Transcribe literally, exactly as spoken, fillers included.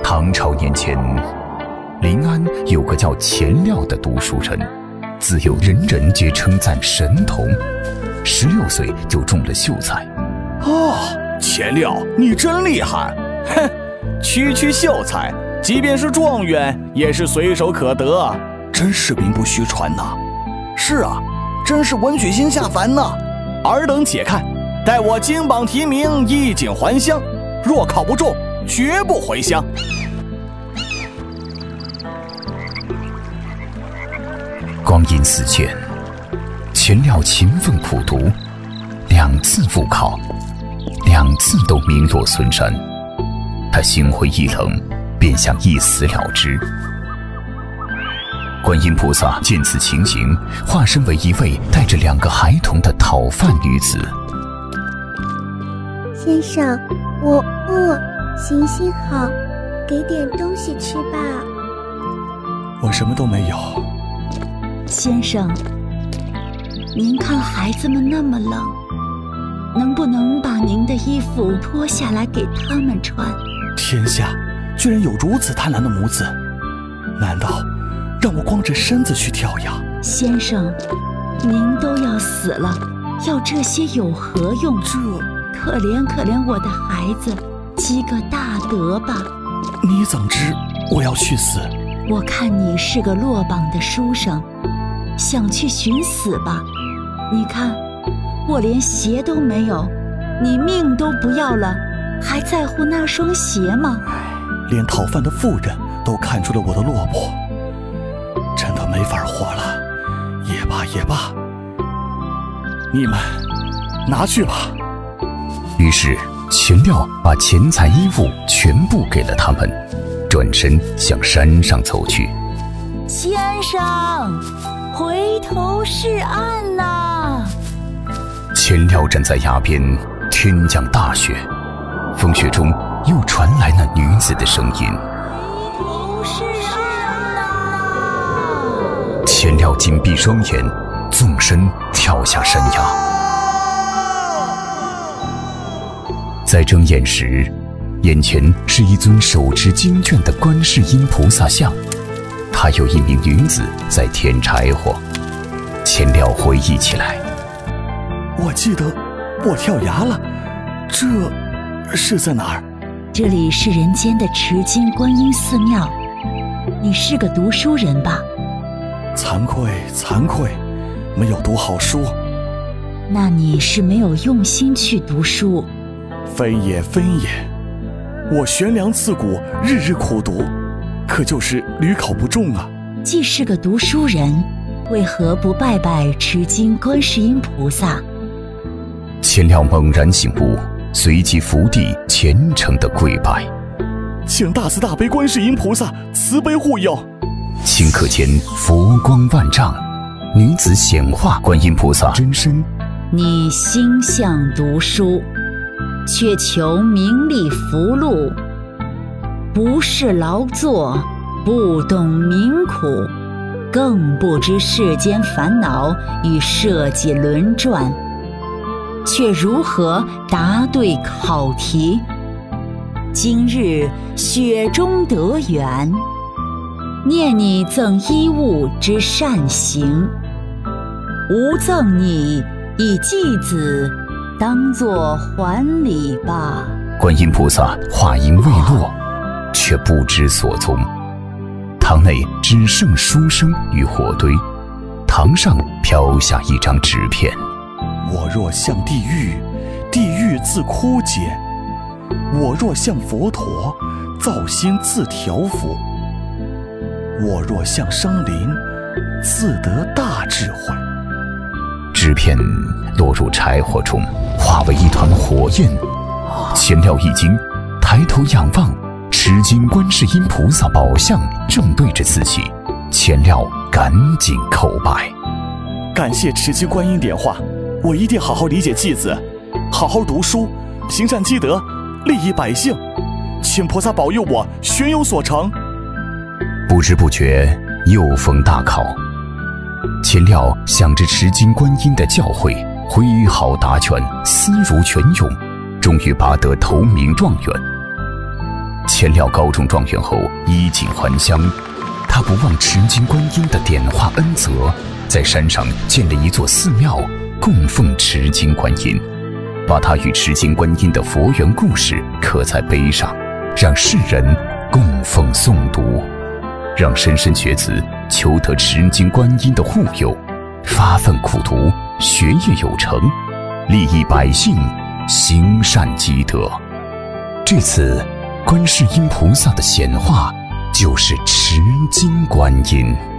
唐朝年间，临安有个叫钱廖的读书人，自幼人人皆称赞神童，十六岁就中了秀才。 哦，钱廖，你真厉害！哼，区区秀才，即便是状元，也是随手可得，真是名不虚传呐。是啊，真是文曲星下凡呐。尔等且看，待我金榜题名，衣锦还乡，若考不中，绝不回乡。 光阴似箭，钱廖勤奋苦读，两次复考，两次都名落孙山。他心灰意冷，便想一死了之。观音菩萨见此情形，化身为一位带着两个孩童的讨饭女子。 先生，我饿，行行好，给点东西吃吧。 我什么都没有。 先生，您看孩子们那么冷，能不能把您的衣服脱下来给他们穿？ 天下居然有如此贪婪的母子，难道让我光着身子去跳崖？ 先生，您都要死了，要这些有何用？ 这可怜可怜我的孩子，积个大德吧。 你怎知我要去死？ 我看你是个落榜的书生，想去寻死吧。你看，我连鞋都没有，你命都不要了，还在乎那双鞋吗？ 连讨饭的妇人都看出了我的落魄，真的没法活了。也罢也罢，你们拿去吧。 于是钱廖把钱财衣物全部给了他们，转身向山上走去。 先生，回头是岸呐！ 钱廖站在崖边，天降大雪，风雪中又传来那女子的声音： 回头是岸呐！ 钱廖紧闭双眼，纵身跳下山崖。在睁眼时，眼前是一尊手持经卷的观世音菩萨像，还有一名女子在添柴火。钱廖回忆起来， 我记得我跳崖了，这是在哪儿？ 这里是人间的持金观音寺庙。你是个读书人吧？ 惭愧惭愧，没有读好书。 那你是没有用心去读书。 非也非也，我悬梁刺股，日日苦读，可就是屡考不中啊。 既是个读书人，为何不拜拜持金观世音菩萨？ 钱廖猛然醒悟，随即伏地虔诚地跪拜， 请大慈大悲观世音菩萨慈悲护佑。 顷刻间佛光万丈，女子显化观音菩萨真身。 你心向读书，却求名利福禄，不是劳作，不懂民苦，更不知世间烦恼与社稷轮转，却如何答对考题？今日雪中得缘，念你赠衣物之善行，吾赠你以继子，当作还礼吧。 观音菩萨话音未落，却不知所踪。堂内只剩书生与火堆，堂上飘下一张纸片。 我若向地狱，地狱自枯竭；我若向佛陀，造心自调伏；我若向生灵，自得大智慧。 纸片落入柴火中，化为一团火焰。钱廖一惊，抬头仰望，持金观世音菩萨宝像正对着自己。钱廖赶紧叩拜， 感谢持金观音点化，我一定好好理解继子，好好读书，行善积德，利益百姓，请菩萨保佑我学有所成。 不知不觉又逢大考，钱廖想着持金观音的教诲，挥毫答卷，思如泉涌，终于拔得头名状元。 钱辽高中状元后衣锦还乡，他不忘持金观音的点化恩泽，在山上建了一座寺庙，供奉持金观音，把他与持金观音的佛缘故事刻在碑上，让世人供奉诵读，让莘莘学子求得持金观音的护佑，发奋苦读，学业有成，利益百姓，行善积德。这次观世音菩萨的显化就是持金观音。